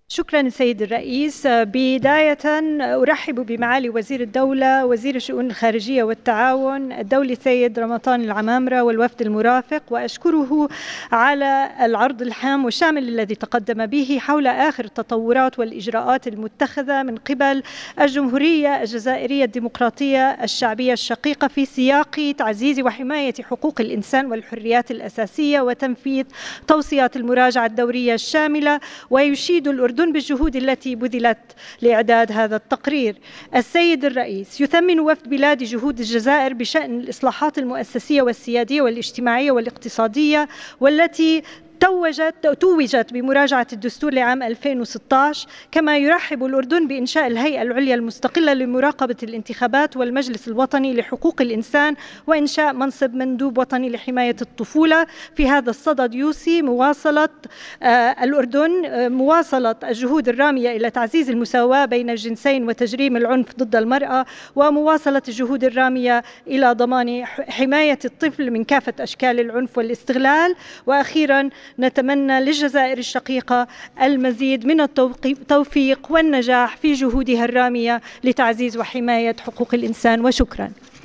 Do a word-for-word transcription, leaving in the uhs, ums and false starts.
شكرا السيد الرئيس. بداية أرحب بمعالي وزير الدولة وزير الشؤون الخارجية والتعاون الدولي السيد رمضان العمامرة والوفد المرافق، وأشكره على العرض الهام والشامل الذي تقدم به حول آخر التطورات والإجراءات المتخذة من قبل الجمهورية الجزائرية الديمقراطية الشعبية الشقيقة في سياق تعزيز وحماية حقوق الإنسان والحريات الأساسية وتنفيذ توصيات المراجعة الدورية الشاملة. ويشيد الأردن بالجهود التي بذلت لإعداد هذا التقرير. السيد الرئيس، يثمن وفد بلاد جهود الجزائر بشأن الإصلاحات المؤسسية والسيادية والاجتماعية والاقتصادية، والتي توجت توجت بمراجعة الدستور لعام ألفين وستة عشر. كما يرحب الأردن بإنشاء الهيئة العليا المستقلة لمراقبة الانتخابات والمجلس الوطني لحقوق الإنسان وإنشاء منصب مندوب وطني لحماية الطفولة. في هذا الصدد يوصي مواصلة آه الأردن آه مواصلة الجهود الرامية إلى تعزيز المساواة بين الجنسين وتجريم العنف ضد المرأة، ومواصلة الجهود الرامية إلى ضمان حماية الطفل من كافة أشكال العنف والاستغلال. وأخيرا، نتمنى للجزائر الشقيقة المزيد من التوفيق والنجاح في جهودها الرامية لتعزيز وحماية حقوق الإنسان، وشكرا.